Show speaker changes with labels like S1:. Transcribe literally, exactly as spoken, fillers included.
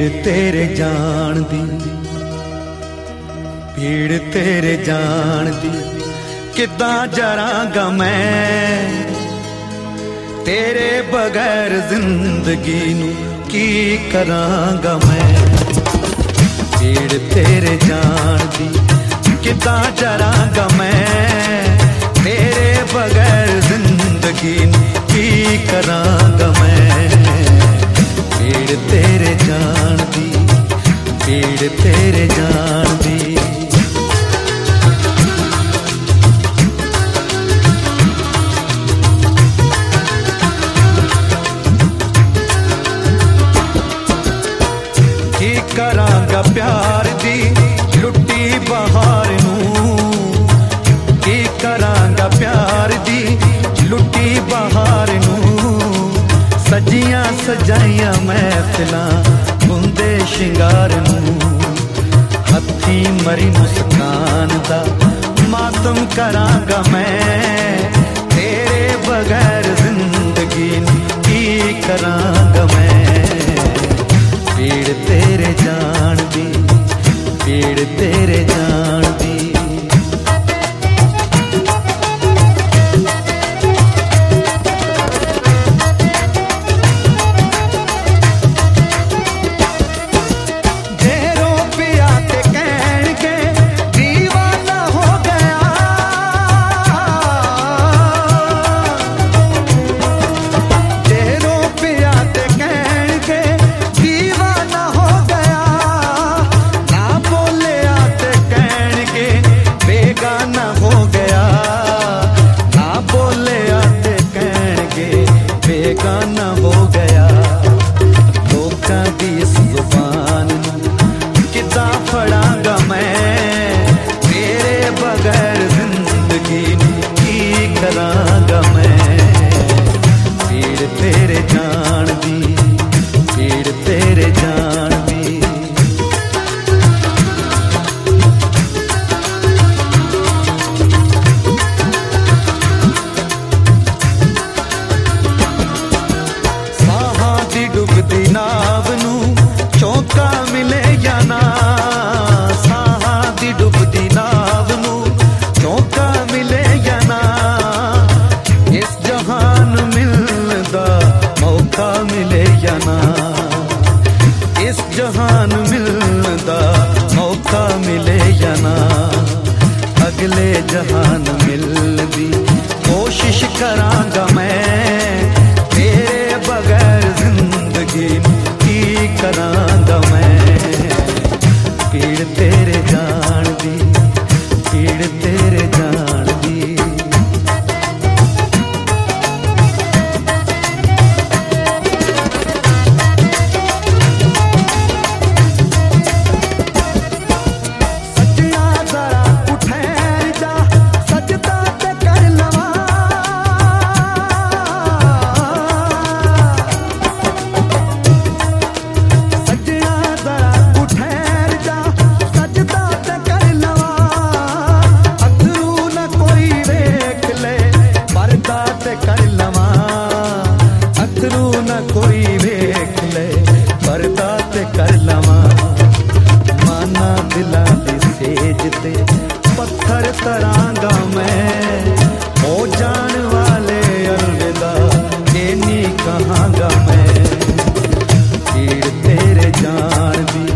S1: पीड़ तेरे जान दी, पीड़ तेरे जान दी किदां जरांगा मैं, तेरे बगैर जिंदगी नू की करांगा मैं। पीड़ तेरे जान दी किदां जरांगा मैं, तेरे बगैर जिंदगी नू की करांगा मैं। पीड़ तेरे जान दी, पीड़ तेरे जान दी। की करांगा प्यार दी लुट्टी बहार नू, की करांगा प्यार दी लुट्टी बहार नू। सजियां सजाइयां महफिलां बुंदे शिंगार नू, हथी मरी मुस्कान दा मातम करांगा मैं, तेरे बगैर जिंदगी की करांगा मैं। पीड़ तेरे जान दी, पीड़ तेरे जान दी। बेगाना हो गया लोकां दी इस जुबान किदां फड़ांगा मैं, तेरे बगैर जिंदगी की करांगा मैं। पीड़ तेरे जान दी, पीड़ तेरे जान दी। डुबदी नाव नू चौका मिले या ना, साहां दी डुबदी नाव नू चौका मिले या ना। इस जहान मिलदा मौका मिले या ना, इस जहान मिलदा मौका मिले या ना। अगले जहान मिलदी कोशिश करांगा मैं, तेरे बगैर जिंदगी की करांगा मैं। पीड़ तेरे जान दी, पीड़ तेरे जान दी। सजना जरा उठैर जा सजदा ते कर लवा, अथरू न कोई वेख ले पर्दा ते कर लवा। माना दिला दी सेज ते पत्थर तरांगा मैं, ओ जान वाले अलविदा ये नी कहांगा मैं। पीड़ तेरे जान दी,